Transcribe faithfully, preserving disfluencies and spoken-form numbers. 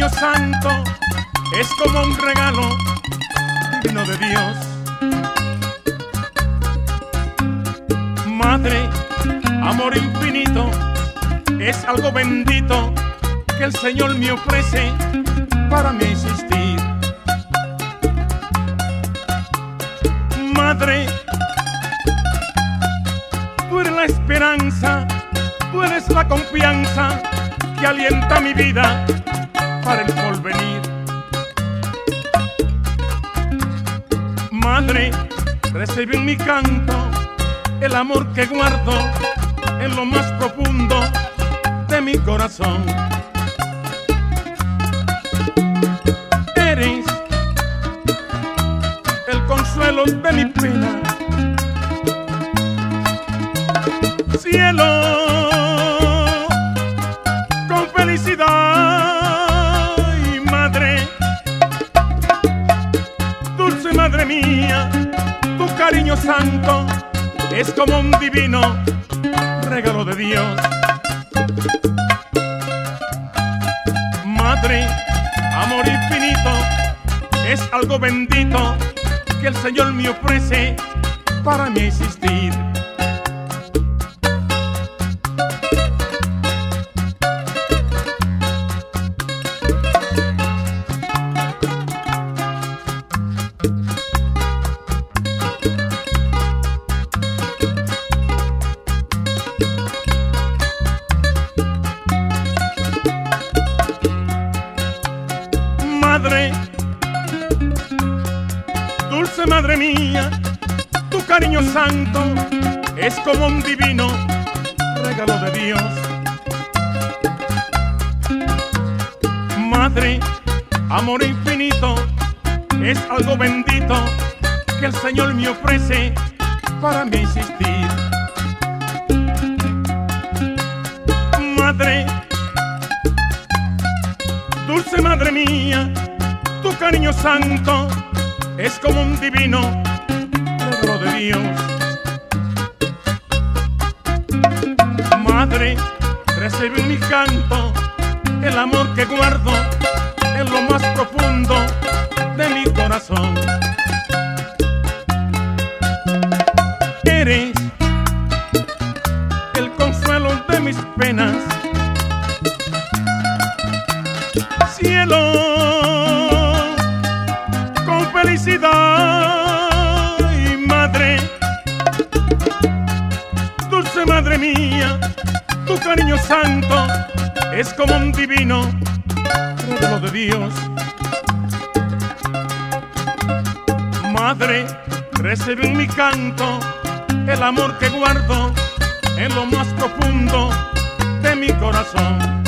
cariño santo es como un regalo divino de Dios. Madre, amor infinito, es algo bendito que el Señor me ofrece para mi existir. Madre, tú eres la esperanza, tú eres la confianza que alienta mi vida para el porvenir. Madre, recibe en mi canto el amor que guardo en lo más profundo de mi corazón. Eres el consuelo de mi pena, cielo con felicidad. Y madre, dulce madre mía, tu cariño santo es como un divino regalo de Dios. Madre, amor infinito, es algo bendito que el Señor me ofrece para mi existir. Madre, dulce madre mía, tu cariño santo es como un divino regalo de Dios. Madre, amor infinito, es algo bendito que el Señor me ofrece para mi existir. Madre, dulce madre mía, tu cariño santo es como un divino regalo de Dios. Madre, recibe en mi canto el amor que guardo en lo más profundo de mi corazón. Eres el consuelo de mis penas, cielo con felicidad. Y madre, dulce madre mía, tu cariño santo es como un divino regalo de Dios. Madre, recibe en mi canto el amor que guardo en lo más profundo de mi corazón.